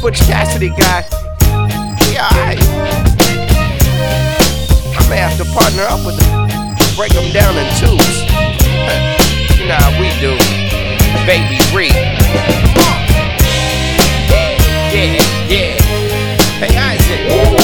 Butch Cassidy guy. Yeah, alright. I may have to partner up with him. Break them down in twos. You know how we do. Baby Reed. Yeah, yeah. Hey Isaac.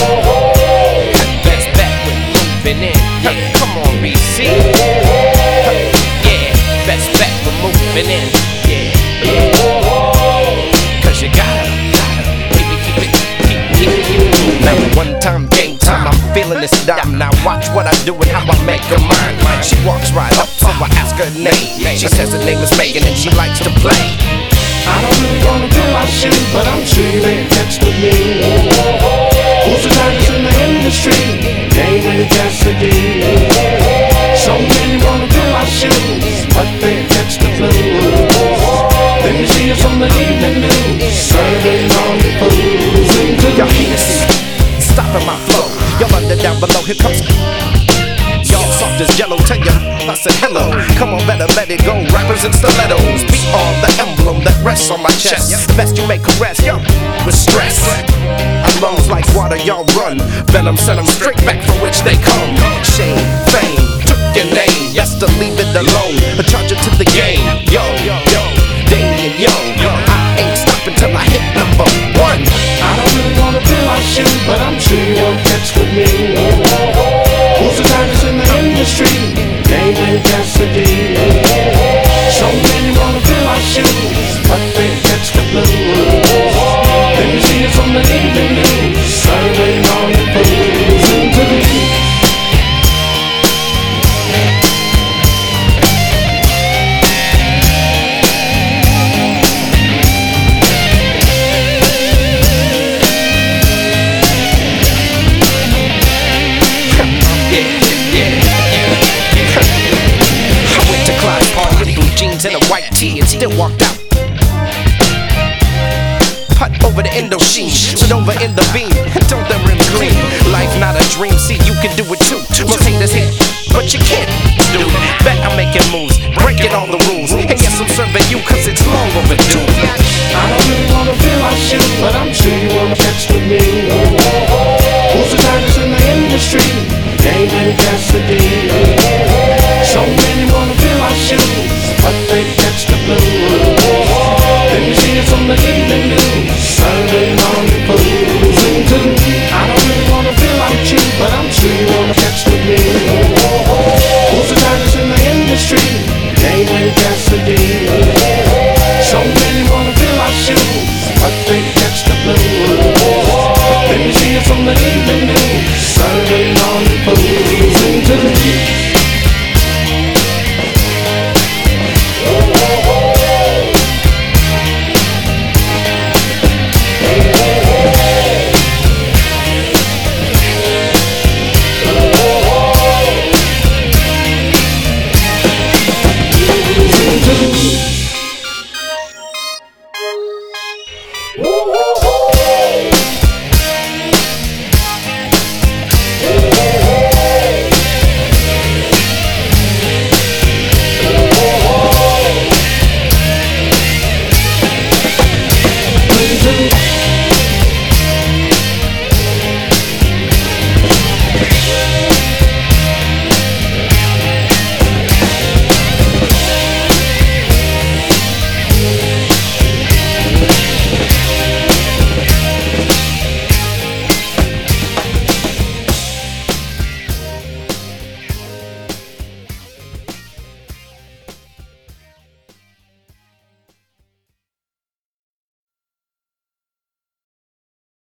Best bet with moving in. Yeah, come on BC. Yeah, best bet with moving in. Yeah. Cause you gotta keep it. Now one time, game time, I'm feeling this dime. Now watch what I do and how I make her mine. She walks right up, so I ask her name. She says her name is Megan and she likes to play. I don't really wanna fill my shoes, but I'm sure you ain't text with me. Who's the tightest in the industry? David Cassidy. So many wanna fill my shoes, but they catch the blues. Then you see us on the evening news, serving on the fools. Y'all Hennessy, stopping my flow. Y'all under down below, here comes. Y'all soft as jello, tell ya I said hello. Come on, better let it go. Rappers and stilettos, be on the emblem that rests on my chest. Best you make a rest, yo, with stress. Our lungs like water, y'all run. Venom send them straight back from which they come. Shame, fame, took your name. Yes, to leave it alone. A charge it to the game. Yo, Damien, yo, I ain't stopping till I hit number one. I don't really wanna fill my shoes, but I'm sure you won't catch with me. Who's the tightest in the industry? David Cassidy. So many wanna fill my shoes, but they catch the blues. Then you see us on the evening news, serving on the fools. Into the in a white tee and still walked out. Putt over the Indochine, sit over in the beam, and told them rim clean. Life not a dream, see you can do it too. Most haters hit, but you can't do it. Bet I'm making moves, breaking all the rules. And yes, I'm serving you cause it's long overdue.